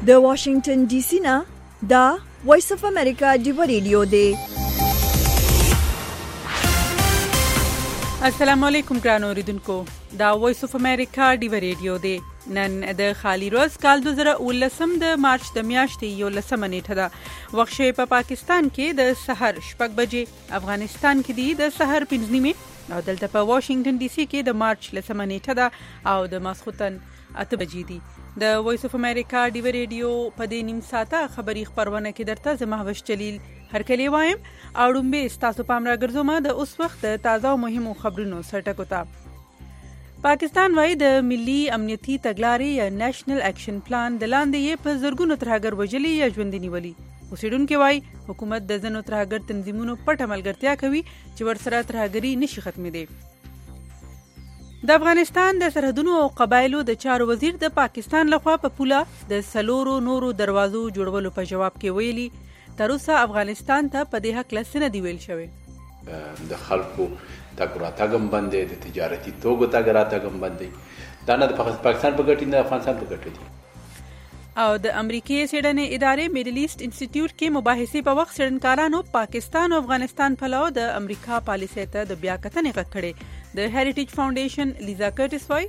د واشنگټن ډي سي نه دا وایس اف امریکا ډیو ریډیو دی. السلام علیکم ګران اوریدونکو، دا وایس اف امریکا ډیو ریډیو دی. نن د خالی روز کال 2019 د مارچ د میاشتې 11 نیټه ده. وخت شوی په پاکستان کې د سحر 6 بجې، افغانستان کې دی د سحر 5 نیمه او دلته په واشنگټن ډي سي کې د مارچ 10 نیټه ده او د ماسخوتن 8 بجې دي. د وایس اف امریکا ډیو ریډیو په دې نیم ساعته خبری خبرونه کې درته زه مهوش جلیل هرکلی وایم او ډومبه ستاسو پام راګرځوم د اوس وخت تازه او مهمو خبرونو سرټکو ته. پاکستان وايي د ملي امنیتي تګلارې یا نېشنل اکشن پلان د لاندې په زرګونو ترهګر وجلي یا ژوندۍ نیولي. اوسیدونکو وايي حکومت د ځینو ترهګر تنظیمونو پټ عملګرتیا کوي چې ورسره ترهګري نشي ختمېدي. د افغانستان د سرحدونو او قبایلو د چارو وزیر د پاکستان لخوا په پوله د سلورو نورو دروازو جوړولو په جواب کې ویلي تر اوسه افغانستان ته په دې حق لسنه دی ویل شوی. د خلکو تګ راتګم باندې د تجارتي توګو تګ راتګم باندې دا نه د پاکستان په ګټه نه افغانستان په ګټه دي. او د امریکای څېړنې ادارې میډل ایست انسټیټیوټ کې مباحثې په وخت څېړنکارانو پاکستان او افغانستان په لور د امریکا پالیسۍ ته د بیا کتنې غږ کړی. د هریټیج فاونډیشن لیزا کرټس وایي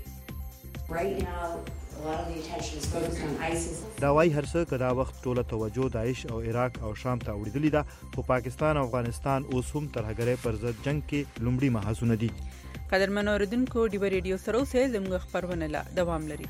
دا وايي هر څه کدا وخت ټوله توجه داعش او عراق او شام ته وړېدلې ده، خو پاکستان او افغانستان اوس هم ترهګرۍ پر ضد جنگ کې لومړي محاذونه دي. قدرمن اوریدونکو، ډیو ریډیو سره اوسه زموږ خبرونه لا دوام لري.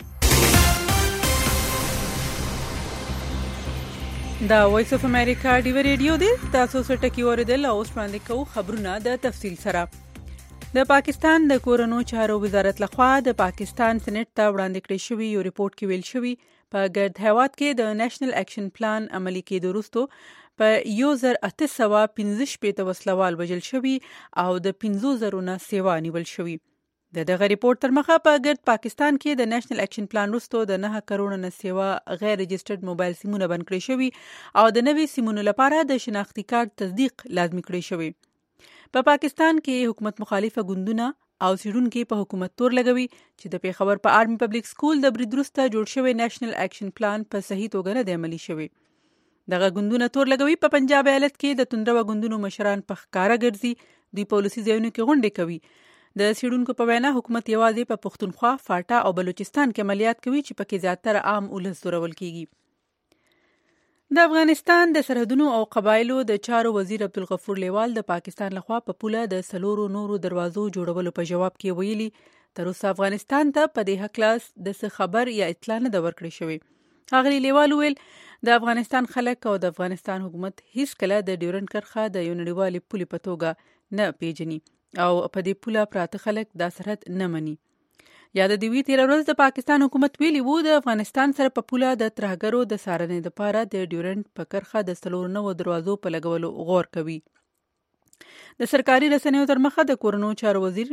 دا وایس اف امریکا ډیو ریډیو دی. تاسو سره ټکی اوریدل او اوس باندې کوو خبرونه د تفصیل سره. د پاکستان د کورونو چارو وزارت لخوا د پاکستان سېنات ته وړاندې کړی شوی یو ریپورت کې ویل شوی په ګرد هیواد کې د نېشنل اکشن پلان عملي کېدو وروسته په 1815 وسلوال وژل شوی او د 50,000 نه سیوا نیول شوی. دغه ریپورت تر مخه په ګرد پاکستان کې د نېشنل اکشن پلان وروسته د 9 کروڑ نه سیوا غیر رجسټرډ موبایل سیمونه بند کړی شوی او د نوي سیمونو لپاره د شناختی کارت تصدیق لازمي کړی شوی. په پاکستان کې حکومت مخالفه ګوندونه او څېړونکي په حکومت تور لګوي چې د پیښور په آرمي پبلک سکول د برید وروسته جوړ شوی نېشنل اکشن پلان په صحیح توګه نه دی عملي شوی. دغه ګوندونه تور لګوي په پنجاب ایالت کې د توندرو ګوندونو مشران په ښکاره ګرځي، دوی پالیسي ځایونو کې غونډې کوي. د څېړونکو په وینا حکومت یوازې په پښتونخوا، فاټا او بلوچستان کې عملیات کوي چې پکې زیاتره عام ولس زورول کیږي. د افغانستان د سرحدونو او قبایلو د چارو وزیر عبدالغفور لیوال د پاکستان لخوا په پوله د سلورو نورو دروازو جوړولو په جواب کې ویلي تر اوسه افغانستان ته په دې حق د څه خبر یا اطلاع نه ده ورکړې شوې. ښاغلي لیوال ویل د افغانستان خلک او د افغانستان حکومت هیڅ کله د ډیورنډ کرښه د یو نړیوالې پولې په توګه نه پیژني او په دې پوله پراته خلک دا سرحد نه مني. یا د دوی تیر ورځ د پاکستان حکومت ویلي وو د افغانستان سره په پوله د ترهګرو د څارنې لپاره د ډیورنډ په کرښه د سلور نوو دروازو په لګولو غور کوي. د سرکاري رسنیو تر مخه د کورونو چارو وزیر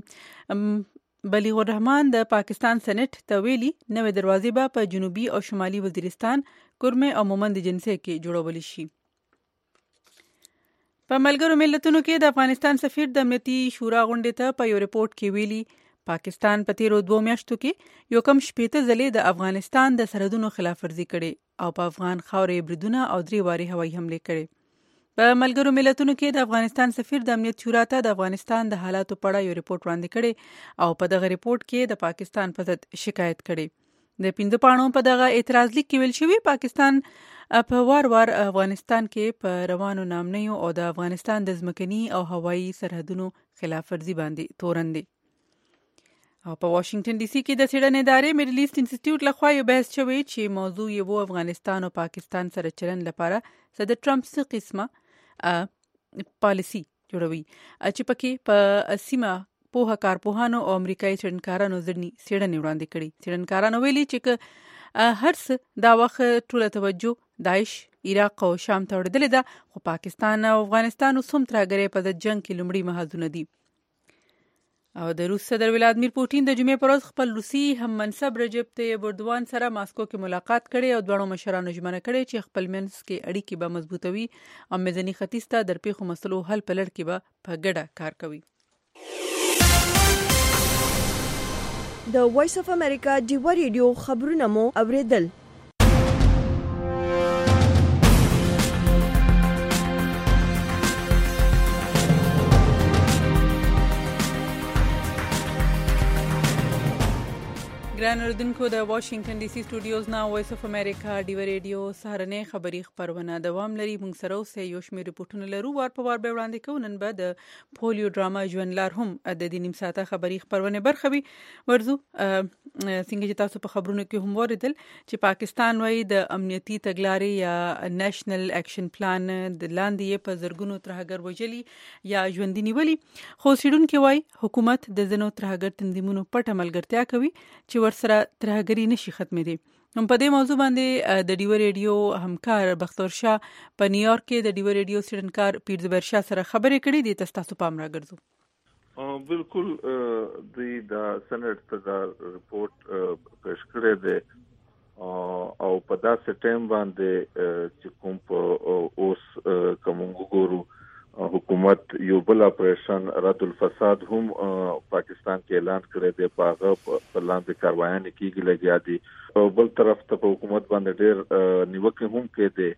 بلیغ الرحمن د پاکستان سېنات ته ویلي نوې دروازې به په جنوبي او شمالي وزیرستان، کورمه او مومند جنسي کې جوړول شي. په ملګرو ملتونو کې د افغانستان سفیر د امنیتي شورا غونډې ته په یو ریپورت کې ویلي پاکستان په تیرو 2 میاشتو کې یو کم 80 ځلې د افغانستان د سرحدونو خلاف ورزي کړي او په افغان خاورې بریدونه او 3 واري هوایي حمله کړي. په ملګرو ملتونو کې د افغانستان سفیر د امنیت شورا ته د افغانستان د حالاتو په اړه یو ریپورت وړاندې کړي او په دغه ریپورت کې د پاکستان په ضد شکایت کړي. د 5 پاڼو په دغه اعتراض لیک کې ویل شوی پاکستان په وار افغانستان کې په روانو نامنیو او د افغانستان د ځمکني او هوایي سرحدونو خلاف ورزي باندې تورن دي. او په واشنگټن ډي سي کې د څېړنې ادارې میډل ایست انسټیټیوټ لخوا یو بحث شوی چې موضوع یې وو افغانستان او پاکستان سره چلن لپاره د ټرمپ څخه قسمه پالیسي جوړوي چې پکې په سیمه پوهه کارپوهانو او امریکایي څېړنکارانو ځینې څېړنې وړاندې کړي. څېړنکارانو ویلي چې هر څه دا وخت ټوله توجه داعش، عراق او شام ته وړېدلې ده، خو پاکستان او افغانستان اوس هم ترهګرۍ په ضد جنګ کې لومړي محاذونه دي. او د روس صدر ولادیمیر پوټین د جمعې پر ورځ خپل روسي هم منصب رجب طیب اردوغان سره ماسکو کې ملاقات کړي او دواړو مشرانو ژمنه کړې چې خپل منځ کې اړیکې به مضبوطوي او منځني ختیځ ته د درپېښو مسلو حل په لړ کې به په ګډه کار کوي. د وایس اف امریکا ډیو ریډیو خبرونه مو اوریدل. ګران اردوونکو د واشنگټن ډي سي سټوډیوز نه وایس اف امریکا ډیو ریډیو سهارنې خبری خبرونه دوام لري. موږ سره اوس یو شمېر ریپورتونه لرو، وار په وار به وړاندې کوو. نن به د پولیو ډراما ژوندلار هم د دې نیم ساعته خبری خبرونه برخه وي. ورزو څنګه چې تاسو په خبرونو کې هم وریدل چې پاکستان وايي د امنیتي تګلارې یا نېشنل اکشن پلان د لاندې په زرګونو ترهګر وجلي یا ژوندۍ نیولي، خو سیډونکو وايي حکومت د ځینو ترهګر تنظیمونو پټه ملګرتیا کوي چې ورسره ترهګری نشي ختمېدی. هم په دې موضوع باندې د ډیو ریډیو همکار بختور شاه په نیویارک کې د ډیو ریډیو سیډنکار پیر زبیر شاه سره خبرې کړې دي. تاسو پام راګرځو. بالکل د سېنات ته دا ریپورت پیش کړی دی او په داسې ټایم باندې چې کوم په اوس کوم ګورو حکومت یو بل اپریشن رد الفساد هم پاکستان کې اعلان کړی دی، په لاندې کاروایانې کېږي لګیا دي. او بل طرف ته په حکومت باندې ډېر نیوکې هم کېدې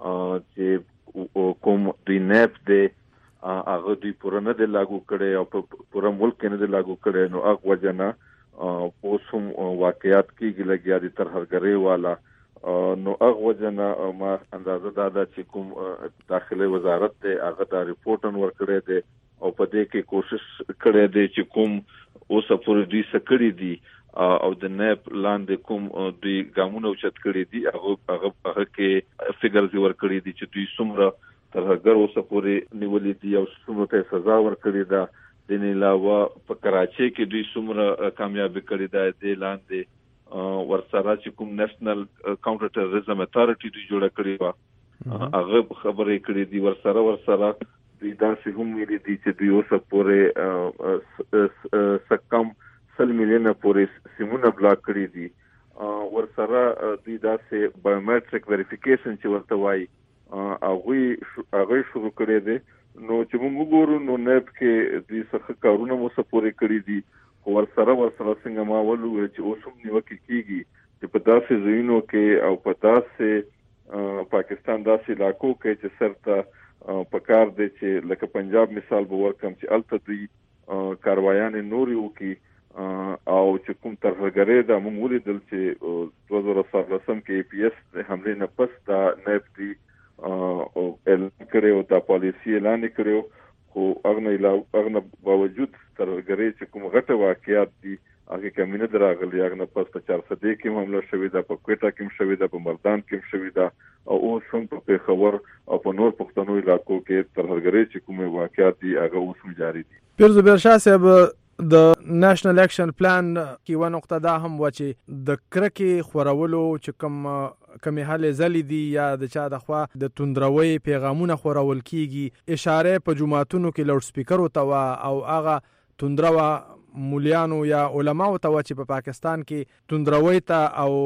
چې کوم دوی نیب دی هغه دوی پوره نه دی لاګو کړی او په پوره ملک کې نه دی لاګو کړی، نو هغه وجه نه اوس هم واقعیات کېږي لګیا دي ترهګرۍ والا. نو هغه وجه نه ما اندازه دا ده چې کوم داخلي وزارت دی هغه دا ریپورت ورکړی دی او په دې کې کوشش کړی دی چې کوم اوسه پورې دوی څه کړي دي او د نیب لاندې کوم دوی ګامونه اوچت کړي دي هغه کې فګرز ورکړي دي چې دوی څومره ترهګر اوسه پورې نیولې دي او څومره ته سزا ورکړي ده. د نه علاوه په کراچۍ کې دوی څومره کامیابی کړې ده، د لاندې ورسره چې کوم نېشنل کاونټر ټیرریزم اتھارټي دوی جوړه کړې و هغه خبرې کړې دي. ورسره دوی داسې هم ویلي دي چې دوی اوسه پورې سکم 100 میلیونه پورې سیمونه بلاک کړي دي. ورسره دوی داسې بایومټریک ویریفیکیشن چې ورته وایي هغه شروع کړی دی. نو چې موږ وګورو نو نیب کې دوی څه کارونه مو څه پورې کړي دي، ورسره څنګه ما ولول چې اوس هم نیوکې کېږي چې په داسې ځایونو کې او په داسې پاکستان داسې علاقو کې چې سرته پکار دی چې لکه پنجاب مثال به ورکم چې الته دوی کاروایانې نورې وکړي او چې کوم ترهګرۍ ده موږ ولیدل چې 2014 کې APS حملې نه پس دا نیب دی اعلان کړی او دا پالیسي اعلان کړی، خو هغه باوجود ترهګرۍ چې کوم غټه واقعیات دي هغه کمی نه راغلي. هغه نه پس په 400 کې حمله شوې ده، په کوټه کې هم شوې ده، په مردان کې هم شوې ده او اوس هم په پیښور او په نور پښتنو علاقو کې ترهګرۍ چې کوم واقعیات دي هغه اوس هم جاری دي. پیر زبیر شاه صاحب د نېشنل اکشن پلان کې و نقطه دا هم و چې د کرکې خورولو چې کمی حل زلی دي یا د چا د خوا د توندروي پیغامونه خورول کیږي، اشاره په جماعتونو کې لاوډ سپیکر او هغه توندروا مولیانو یا علماو ته چې په پاکستان کې توندروي ته او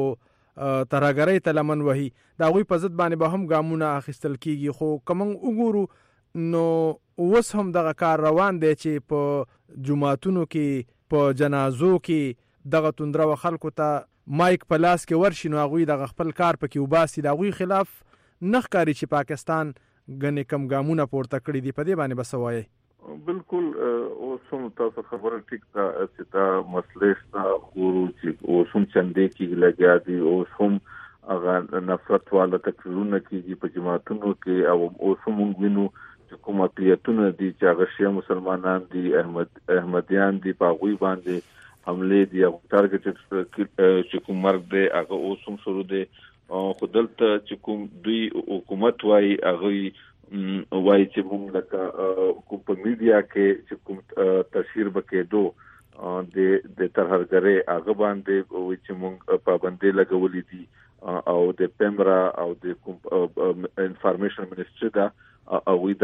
ترهګرۍ ته لمن وهي، دا غوي په ضد باندې به هم ګامونه اخیستل کیږي. خو کوم وګورو نو اوس هم دغه کار روان دی چې په جماعتونو کې په جنازو کې دغه توندروا خلکو ته مایک په لاس کې ورشي، نو هغوی دغه خپل کار پکې وباسي. د هغوی خلاف نه ښکاري چې پاکستان ګنې کم ګامونه پورته کړي دي. په دې باندې به څه وایي؟ بالکل اوس هم تاسو خبره ټیک ده چې دا مسلې شته، ګورو چې اوس هم چندې کې لګیا دي، اوس هم هغه نفرت والا تقریرونه کېږي په جماعتونو کې او اوس هم موږ وینو چې کوم اقلیتونه دي چې هغه شیعه مسلمانان دي، احمدیان دي، په هغوی باندې حملې دي او ټارګټ چې کوم مرګ دی هغه اوس هم شروع دی. خو دلته چې کوم دوی حکومت وایي هغوی وایي چې موږ لکه کوم په میډیا کې چې کوم تشهیر به کېدو د ترهګرۍ هغه باندې وایي چې موږ پابندۍ لګولې دي او د پیمرا او د کوم انفارمیشن منسټري ده هغوی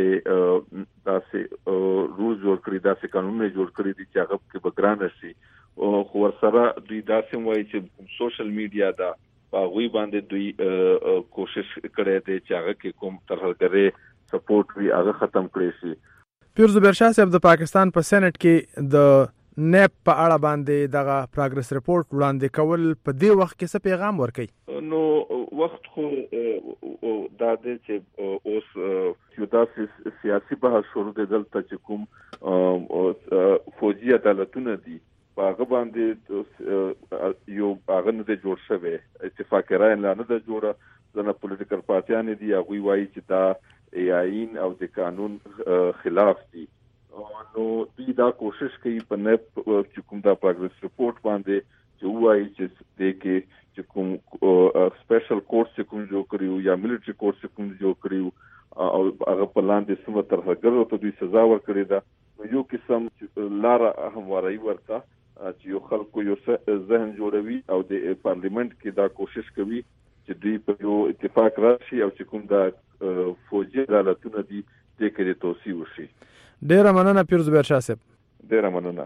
داسې رول جوړ کړي، داسې قانونونه جوړ کړي دي چې هغه کې به ګرانه شي. خو ورسره دوی داسې وایي چې سوشل میډیا ده په هغوی باندې دوی کوشش کړی دی چې هغه کې کوم ترهګرۍ سپورټ وي هغه ختم کړی شي. پیر زبیر شاه صاحب د پاکستان په سېنات کې د نیب په اړه باندې دغه پروګرس ریپورت وړاندې کول په دې وخت کې څه پیغام ورکوي؟ نو وخت خو دا دی چې اوس یو داسې سیاسي بحث شروع دی دلته چې کوم فوجي عدالتونه دي هغه باندې یو هغه نه جوړ شوی اتفاق رائے نه ده جوړه ځنه پولیټیکل پارټیان دي هغه وایي چې دا آئین او د قانون خلاف دي نو دوی دا کوشش کوي په نه چې کوم دا پروګرس ریپورت باندې چې وایي چې د کې چې کوم سپیشل کورټ چې کوم جوړ کړیو یا ملټری کورټ چې کوم جوړ کړیو او هغه په لاندې سم ترهګرو ته دوی سزا ورکړي ده یو قسم لار همواري ورته چې یو خلکو یو ذهن جوړوي او د پارلیمنت کې دا کوشش کوي چې دوی په یو اتفاق راشي او چې کوم دا فوجي عدالتونه دي د کې توصیه وشي. ډیره مننه پیرزبیر شاه صاحب. ډیره مننه.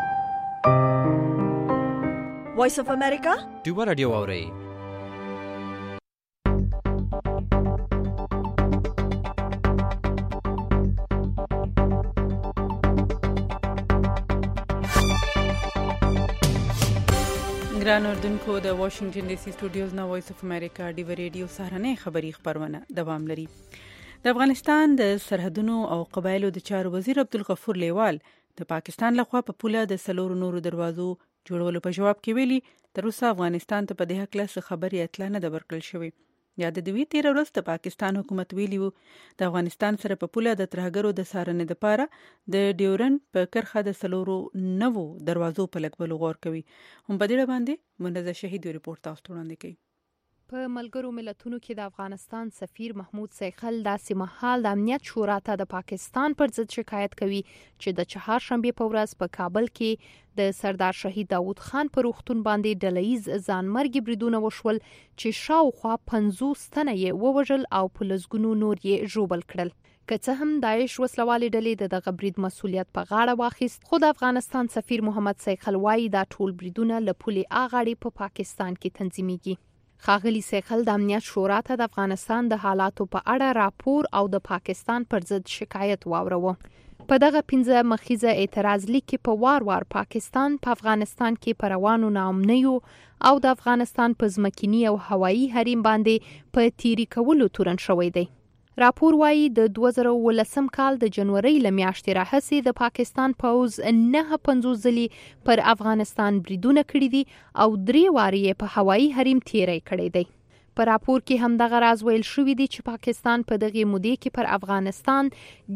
وایس اف امریکا ډیو رادیو اوري. ګران اردوونکو د واشنگټن ډي سي سټوډیوز نه وایس اف امریکا ډیو رادیو سهارنۍ خبری خبرونه دوام لري. د افغانستان د سرحدونو او قبایلو د چارو وزیر عبدالغفور لیوال د پاکستان لخوا په پوله د 4 نورو دروازو جوړولو په جواب کې ویلي تر اوسه افغانستان ته په دې هکله څه خبرې اتلا نه ده ورکړل شوې. یا د دوی 13 ورځ د پاکستان حکومت ویلی وو د افغانستان سره په پوله د ترهګرو د څارنې لپاره د ډیورن په کرخه د 4 نوو دروازو په لګولو غور کوي. هم په دې باندې منزه شهید ریپورت تاسو وړاندې کوي. په ملګرو ملتونو کې د افغانستان سفیر محمود سیخل داسې مهال د امنیت شورا ته د پاکستان پر ضد شکایت کوي چې د چهارشنبه په ورځ په کابل کې د سردار شهید داوود خان پر روغتون باندې ډلهیز ځانمرګي بریدونه وشول چې شاوخوا 50 تنه یې ووژل او په لسګونو نور یې ژوبل کړل. که څه هم داعش وسلوالې ډلې د دغه برید مسؤلیت په غاړه واخیست، خو د افغانستان سفیر محمد سیخل وایي دا ټول بریدونه له پولې اغاړې په پاکستان کې تنظیمېږي. ښاغلي سیخل د امنیت شورا ته د افغانستان د حالاتو په اړه راپور او د پاکستان پر ضد شکایت واوروه. په دغه 15 مخیزه اعتراض لیک کې په وار پاکستان په افغانستان کې پر روانو ناامنیو او د افغانستان په ځمکني او هوایي حریم باندې په تیری کولو تورن شوی دی. راپور وایي د 2019 کال د جنوري له میاشتې راهیسې د پاکستان پوځ 950 ځلې پر افغانستان بریدونه کړي دي او 3 وارې په هوایي حریم تیری کړی دی. په راپور کې هم دغه راز ویل شوی دی چې پاکستان په دغه مودې کې پر افغانستان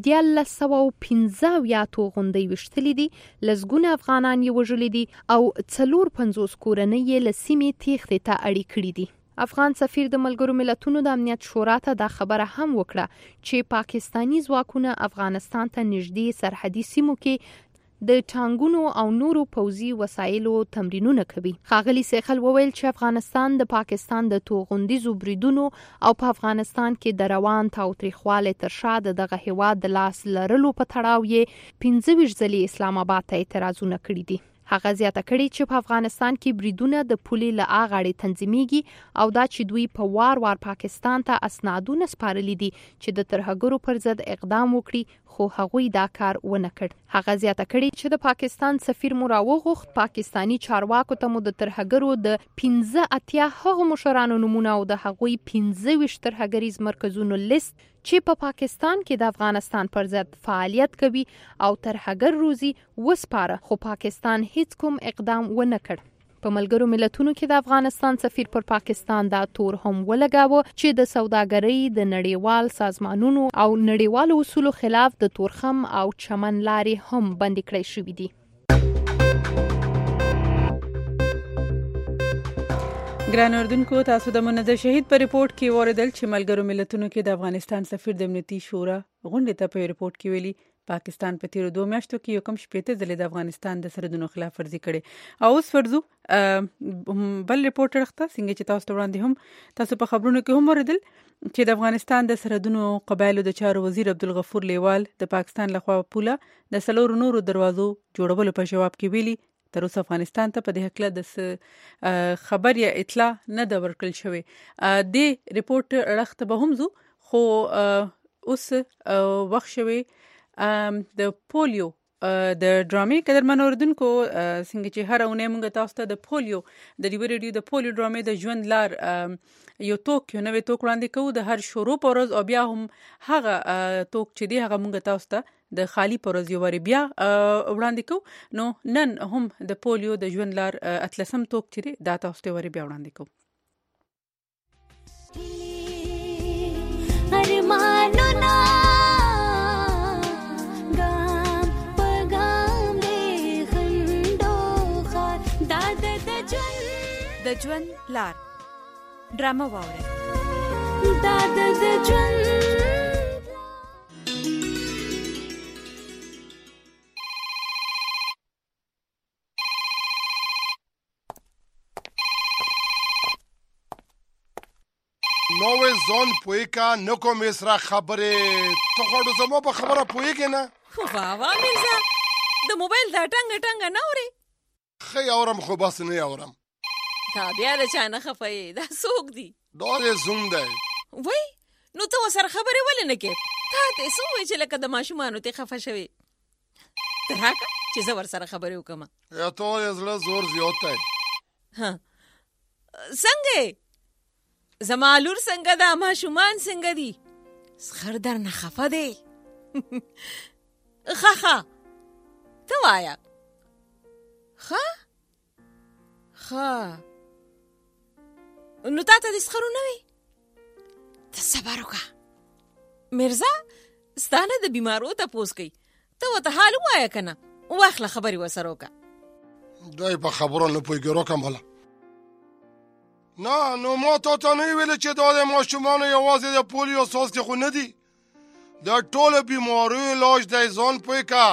1915 توغندۍ وشتلې دي، لسګونه افغانان یې وژلي دي او 450 کورنۍ یې له سیمې تېښتې ته اړې کړي دي. افغان سفیر د ملګرو ملتونو د امنیت شورا ته دا خبره هم وکړه چې پاکستانی ځواکونه افغانستان ته نږدې سرحدي سیمو کې د ټانګونو او نورو پوځي وسایلو تمرینونه کوي. ښاغلي سیخل وویل چې افغانستان د پاکستان د توغندیزو بریدونو او په افغانستان کې د روان تاوتریخوالي تر شا دغه هیواد د لاس لرلو په تړاو یې 15 ځلې اسلام آباد ته اعتراضونه کړي دي. هغه زیاته کړي چې په افغانستان کې بریدونه د پولې له اغاړې تنظیمېږي او دا چې دوی په وار پاکستان ته اسنادونه سپارلي دي چې د ترهګرو پر ضد اقدام وکړي، خو هغوی دا کار ونه کړ. هغه زیاته کړي چې د پاکستان سفیر مو راوغوښت پاکستانی چارواکو ته مو د ترهګرو د 15 هغو مشرانو نمونه او د هغوی 25 ترهګریز مرکزونو لیست چې په پاکستان کې د افغانستان پر ضد فعالیت کوي او ترهګر روزي وسپاره، خو پاکستان هیڅ کوم اقدام ونه کړ. په ملګرو ملتونو کې د افغانستان سفیر پر پاکستان دا تور هم ولګاوه چې د سوداګرۍ د نړیوال سازمانونو او نړیوالو اصولو خلاف د تورخم او چمن لارې هم بندي کړې شوې دي. ګران اردوونکو، تاسو د منزه شهید په ریپورت کې اوریدل چې ملګرو ملتونو کې د افغانستان سفیر د امنیتي شورا غونډې ته په ریپورت کې ویلي پاکستان په تیرو 2 میاشتو کې یو کم 18 ځلې د افغانستان د سرحدونو خلاف ورزي کړي. او اوس ورځو بل ریپورت راخته څنګه چې تاسو وړاندې هم تاسو په خبرونو کې هم اوریدل چې د افغانستان د سرحدونو قبایلو د چارو وزیر عبدالغفور لیوال د پاکستان لخوا پوله د 4 نورو دروازو جوړولو په جواب کې ویلي تر اوسه افغانستان ته په دې هکله د خبر یا اطلاع نه ده ورکړل شوې. د ریپورت راخته به هم خو اوس وخت شوی د پولیو د ډرامې قدرمن اوریدونکو څنګه چې هر اونۍ موږ تاسو ته د پولیو د ډیوی ریډیو د پولیو ډرامې د ژوند لار یو نوې توک وړاندې کوو د هر شروع پر ورځ، او بیا هم هغه توک چې دی هغه موږ تاسو ته د خالی پر ورځ یو وری بیا وړاندې کوو. نو نن هم د پولیو د ژوند لار 13م توک چې دی دا تاسو ته وری بیا وړاندې کوو. د ژوند لار ډرامه واورئ. نوې ځون پوي کا نکو میسرا خبره تو خو زمو په خبره پويږي نه. واه میرزا د موبایل دا ټنګ نه اوري. خې اورم خو بس نه اورم. دا بیا د چا نه خفای دا څوک دی؟ دا دې زوم دی. وای نو ته سره خبرې ولې نه کې؟ تا ته څه وای چې لکه د ماشومانو ته خفه شوی؟ ته راکه چې زه ور سره خبرې وکم. یا ته زړه زور زیات دی. ها څنګه زما لور څنګه دا ماشومان څنګه دي؟ سخر در نه خفه دی. خا ته وایا خا نو تا ته د سخرو نه وي؟ ته صبر وکړه میرزا، ستانه د بیمارو تپوس کوي، ته ورته حال ووایه که نه، واخله خبرې ورسره وکړه. دی په خبرو نه پوهېږي روکم بله. نه نو ما تا ته نه ویلې چې دا د ماشومانو یوازې د پولیو څاڅکي خو نه دي، د ټولو بیماریو علاج دی. ځان پوه که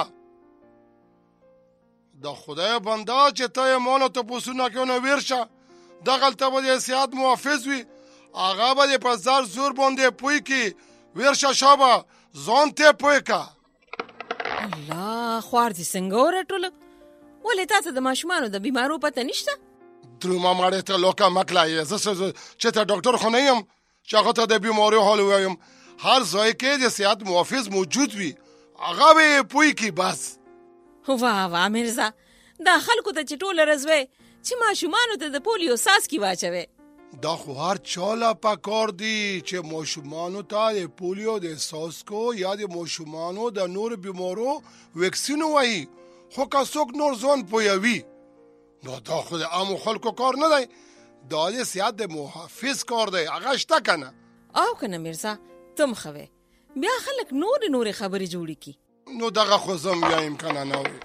د خدای بنده چې ته یې مانو تپوسونه کوي نو ویر شه، دغلته به د صحت محافظ وي، هغه به دې په زر زور باندې پوه کړي. ویر شه شابه ځان ته پوه که. الله خوار دې څنګه ورټوله؟ ولې تا ته د ماشومانو د بیمارو پته نشته؟ درومه مړې ته لوکه مکله یې، زه چې ته ډاکټر خو نه یم چې هغه ته د بیماریو حال ووایم. هر ځای کې د صحت محافظ موجود وي، هغه به یې پوه کړي بس. واه میرزا، دا خلکو ته چې ټوله ورځ وی چې ماشومانو ته د پولیو څاڅکي واچوي. دا خو هر چاله پکار دي چې ماشومانو ته د پولیو د څاڅکو یا د ماشومانو د نور بیمارو ویکسین وایي. خو که څوک نور ځان پوهوي نو دا خو د عامو خلکو کار نه دی، دا د صحت د محافظ کار دی. هغه شته که نه؟ او که نه میرزا، تم خوی بیا خلک نورې خبرې جوړې کی. نو دغه خو زم بیایم که نه نه وي.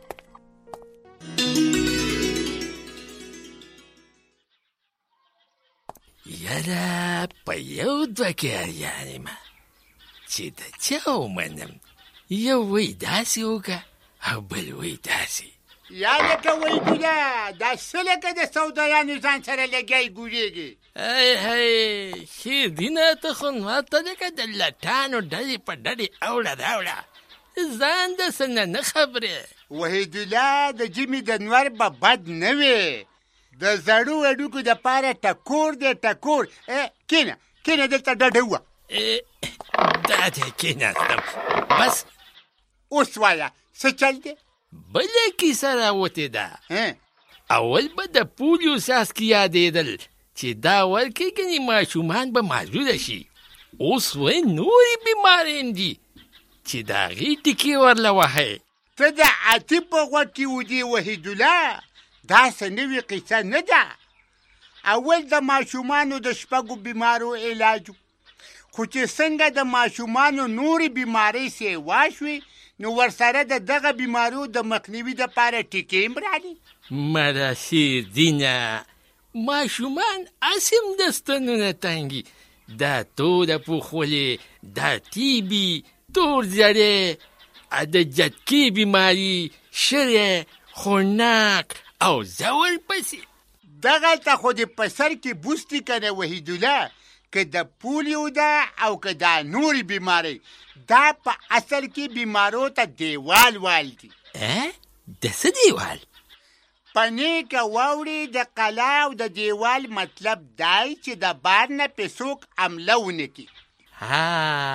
یاره په یو دوه کې اریانم چې د چا ومنم، یو وی داسې وکړه او بل وی داسې. یا لکه وی ګوله دا څه لکه د سودایانو ځان سره لګی ګورېږي. هی شیردینه ته خو ماته لکه د لټانو ډلې په ډلې اوړه راوړه، ځان د څه نه خبرې. وحیدالله د جمې د نور به بد نه وي، د زړو اډوکو دپاره ټکور دی ټکور. کینه دلته ډډه ووه. دا دی کیناستم بس. اوس وایه څه چل دی؟ بله کیسه راوتې ده. اول به د پولیو څاڅکي یادېدل چې دا ورکې ګنې ماشومان به معذوره شي. اوس وایي نورې بیمارۍ دي چې د هغې ټکې ورله وهئ. ته د عاطف په غوږ کې ودې وحیدالله، داسې نوې قصه نه ده. اول د ماشومانو د شپږو بیمارو علاج، خو چې څنګه د ماشومانو نورې بیمارۍ سیوا شوې نو ورسره د دغه بیمارو د مخنیوي دپاره ټکې هم رالي. مړه شیردینه، ماشومان اسم د ستنونه تنګي، دا توره پوخولې، دا تیبي، تور زړې، د جدکې بیماري، شرې، خونک او زول پسې. دغلته خو د په سر کې بوستي که نه وحیدالله، که د پولیو ده او که دا نورې بیمارۍ، دا په اصل کې بیمارو ته دیوال وال دي. د څه دیوال؟ په نیکه واوړې د قلا او د دیوال مطلب دی چې د بار نه پې څوک حمله ونه کړي.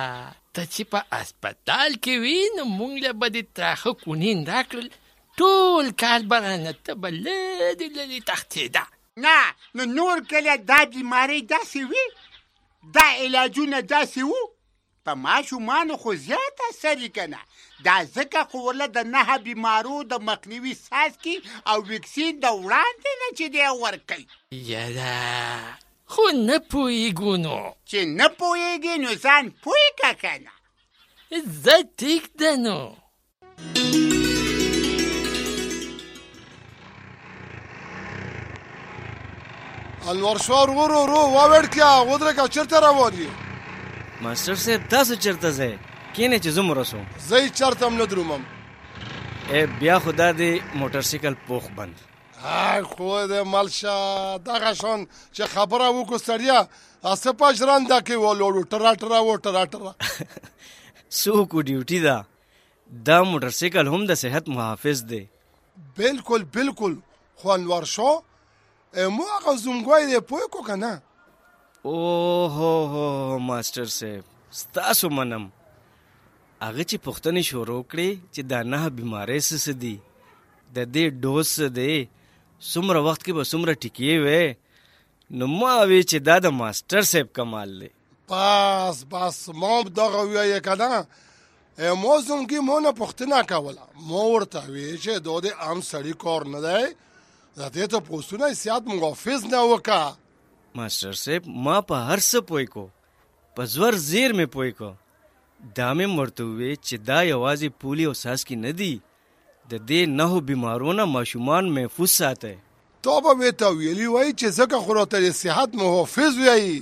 ته چې په هسپتال کې وي نو موږ له به دې تراخه کونین راکړل ټول کال به رانه ته به لرې لرې تښتېده. نه نو نور کله دا بیمارۍ داسې وي، دا علاجونه داسې وو، په ماشومانو خو زیات اثر یې که نه. دا ځکه خو ورله د 9 بیمارو د مخنیوي څاڅکي او ویکسین د وړاندې نه چې دی ورکوي. یاره خو نه پوهېږو نو چې نه پوهېږې نو ځان پوه که که نه. زه ټیک ده نو. انور شاه ورو واوړکیا ودرګه چرته روان یې؟ ماستر صاحب تاسو چرته ځئ؟ کینې چې زه مرسوم. زه چرته هم نه درومم. بیا خدا دې موټر سایکل پوخ بند. خو دې مالشه دغه شان چې خبره وکړو سړیا اسه پاجرانده کې ولوړو ټرا څوک ډیوټي ده. دا موټر سایکل هم د صحت محافظ دی. بالکل خو انور شاه مو هغه زمګوی دی پوه کو که نه؟ اوه ماستر صاحب ستاسو منم. هغه چې پوښتنې شروع کړې چې دا 9 بیمارۍ څه دي، د دې ډوز څه دی، څومره وخت کې به څومره ټیکې وې، نو ما وی چې دا د ماستر صاحب کمال دی. بس ما دغه ویې که نه. مو زمګي مو نه پوښتنه کوله، مو ورته وی چې دا د عام سړي کار نه دی، د دې ته پوښتنه سیات محافظ نه وکړه. ماستر صاحب ما په هر څه پوه کو، په زور زیر مې پوه کو. دا مې ورته ووی چې دا یوازې پولیو څاڅکي نه دي، د دې 9 بیمارو نه ماشومان محفوظ ساتئ. تا به مې ته ویلي وای چې ځکه خو راته د صحت محافظ وایي.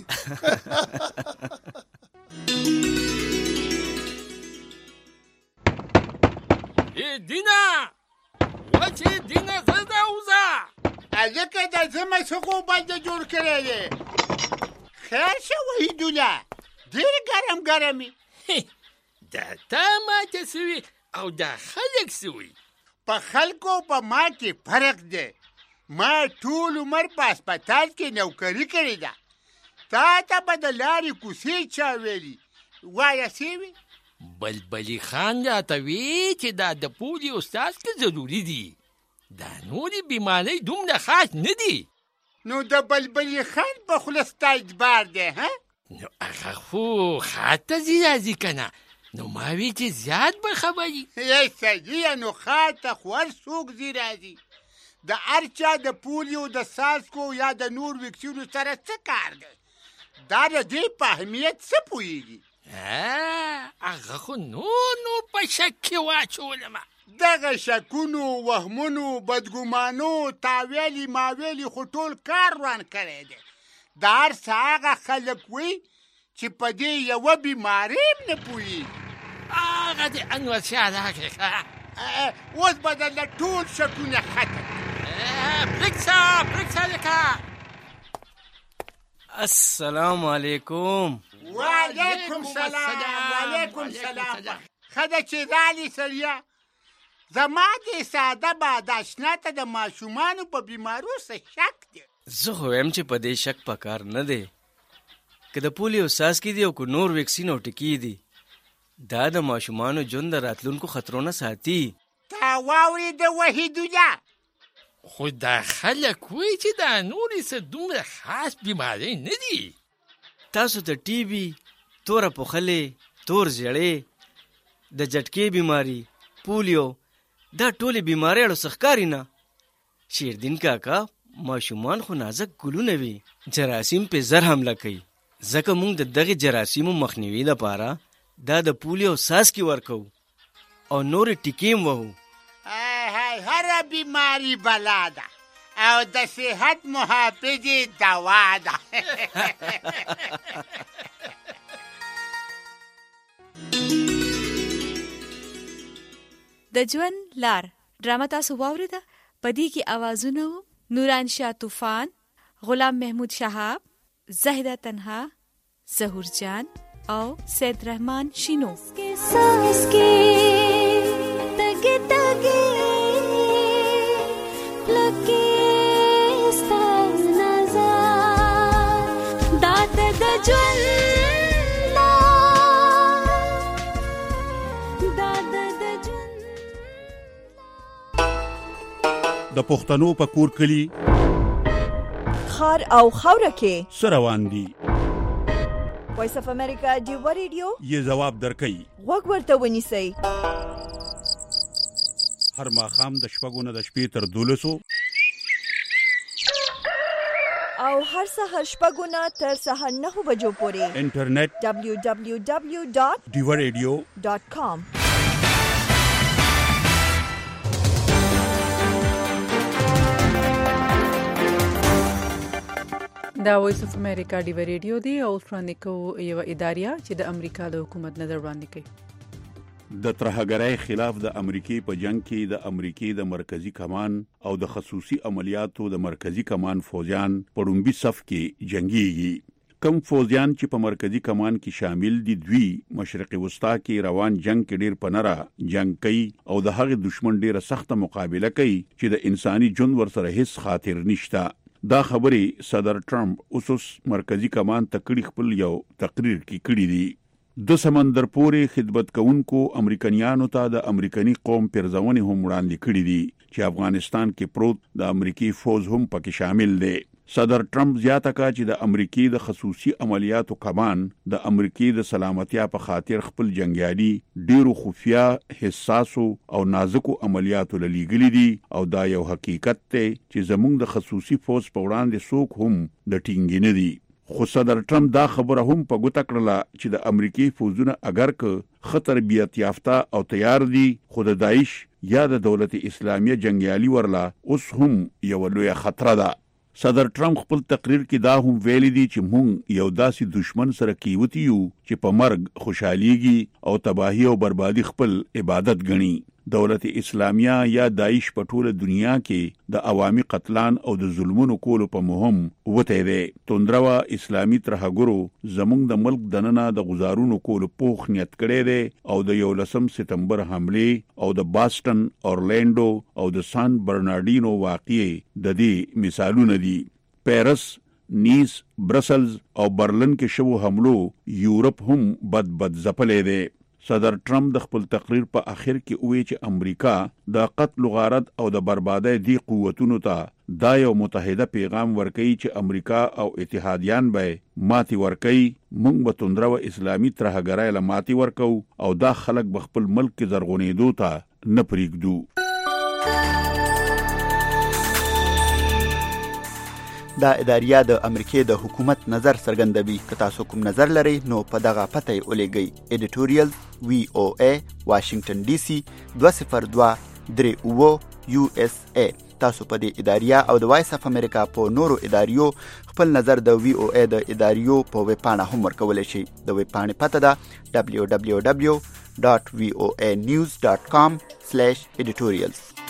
دینه وچې دینه زه راوځه. هلکه د زمه څخه بنده جوړ کړی دی. خیر شه وحیدالله ډېر ګرمې. دا تا ماته سوي او دا خلک سوي. په خلکو په ما کې فرق دی. ما ټول عمر په هسپتال کې نوکري کړې ده. تا ته به د لارې کوڅې چا ویلي وایه سوي؟ بلبلي خان راته وی چې دا د پولیو څاڅکي ضروري دي، دا نورې بیمارۍ دومره خاص نه دي. نو د بلبلي خان په خوله ستا اجبار دی ها؟ نو هغه خو خاته ځي راځي که نه، نو ما وی چې زیات به خبري. صحیح نو خاته خو هر څوک ځي راځي. د هر چا د پولیو د څاڅکو یا د نور ویکسینو سره څه کار دی؟ دا د دې په اهمیت څه پوهېږي؟ هغه خو نو په شک کې واچولمه. دغه شکونو، وهمونو، بدګمانو، تاویلي ماویلي خو ټول کار روان کړی دی. دا هر څه هغه خلک وي چې په دې یوه بیمارۍ هم نه پوهېږي. هغه د انور شاه راکړې ښه. اوس به درله ټول شکونه ختم. پرېږده لکه. السلام علیکم. وعلیکم سلام. ښه ده چې رالې سړیه. زما دې ساده باد اشنا ته د ماشومانو په بیمارو څه شک دی. زه خو وایم چې په دې شک پکار نه دی. که د پولیو څاڅکي دي او که نور ویکسین او ټکي دي، دا د ماشومانو ژوند د راتلونکو خطرونه ساتي. تا واورېده وحیدالله؟ خو دا خلک وایي چې دا نورې څه دومره خاص بیمارۍ نه دي. تاسو ته ټي بي، توره پوخلې، تور زیړې، د جټکې بیماري، پولیو، دا ټولې بیمارۍ اړو څه ښکاري نه. شیردین کاکا ماشومان خو نازک ګلونه وي، جراثیم پې زر حمله کوي. ځکه موږ د دغې جراثیمو مخنیوي لپاره دا د پولیو څاڅکي ورکوو او نورې ټیکې هم وهو. هره بیماري بلا ده او د صحت محافظې دوا ده. د ژوند لار ډرامه تاسو واورېده. په دې کې اوازونه وو نوران شاه طوفان، غلام محمود شهاب، زاهده تنها، ظهور جان او سید رحمان شینو. پښتنو په کور کلی خار او خاوره کې سره روان دي. وایس اف امریکا ډیو ریډیو یې جواب درکوي. غوږ ورته ونیسئ. هر ماښام د شپږو نه د شپې تر 12 او هر سهار شپږو نه تر سهار 9 بجو پورې انټرنیټ www.diwaradio.com. دا وایس اف امریکا ډیو ریډیو دی او وړاندې کوو یو ادارې چې د امریکا د حکومت نظر وړاندې کوي. د ترهګرۍ خلاف د امریکای په جنگ کې د امریکای د مرکزی کمان او د خصوصي عملیاتو د مرکزی کمان فوجیان په لومړي صف کې جنگيږي. کم فوجیان چې په مرکزی کمان کې شامل دي دوی مشرقي وسطا کې روان جنگ کې ډیر پنره جنگ کوي او د هغه دشمن ډیره سخته مقابله کوي چې د انساني ژوند ورسره هیڅ خاطر نشته. دا خبري صدر ټرمپ اوس مرکزی کمان تکړی خپل یو تقریر کې کړی دی. د سمندر پورې خدمت کوونکو امریکایانو ته د امریکایي قوم پرځونې هم وړاندې کړې دي چې افغانستان کې پروت د امریکای فوج هم پکې شامل دی. صدر ټرمپ زیاته کړه چې د امریکای د خصوصي عملیاتو کمان د امریکای د سلامتیا په خاطر خپل جنگیالي ډیرو خفیا حساسو او نازکو عملیاتو للیګلې دي او دا یو حقیقت دی چې زموږ د خصوصي فوج په وړاندې څوک هم د ټینګ نه دي. خو صدر ټرمپ دا خبره هم په ګوته کړله چې د امریکای فوجونه اگر که خطر بیات یافته او تیار دي خو د داعش یا د دولت اسلامیه جنگیالي ورلا اوس هم یو لوی خطر ده. صدر ټرمپ خپل تقریر کې دا هم ویلي دي چې موږ یو داسې دشمن سره کیوتی یو چې په مرګ خوشحاليږي او تباہي او بربادي خپل عبادت ګڼي. دولت اسلامیه یا داعش په ټوله دنیا کې د عوامي قتلان او د ظلمونو کولو په مهم وته دی. توندروا اسلامي ترهګرو زموږ د ملک دننه د غزارونو کولو پوخ نیت کړی دی او د 11 سپتمبر حمله او د باستن اورلانډو او د سان برناردینو واقعي د دې مثالونه دي. پیرس، نیس، برسلز او برلن کې شوو حملو یورپ هم بد ځپلې دی. صدر ټرمپ د خپل تقریر په اخر کې وایي چې امریکا د قتل غارت او د بربادۍ دی قوتونو ته دا یو متحده پیغام ورکوي چې امریکا او اتحادیان به ماتي ورکوي. موږ به توندرو اسلامي ترهګرۍ له ماتي ورکو او دا خلک به خپل ملک کې زرغونېدو ته نه پرېږدو. دا اداریه د امریکای د حکومت نظر څرګندوي. که تاسو کوم نظر لرئ نو په دغه پته یې ولېږئ. editorial VOA Washington DC 202-39 USA. تاسو په دې اداریه او د وایس اف امریکا په نورو اداریو خپل نظر د VOA د اداریو په ویب پاڼه هم ورکولی شئ. د ویب پاڼې پته ده www.voanews.com/editorials.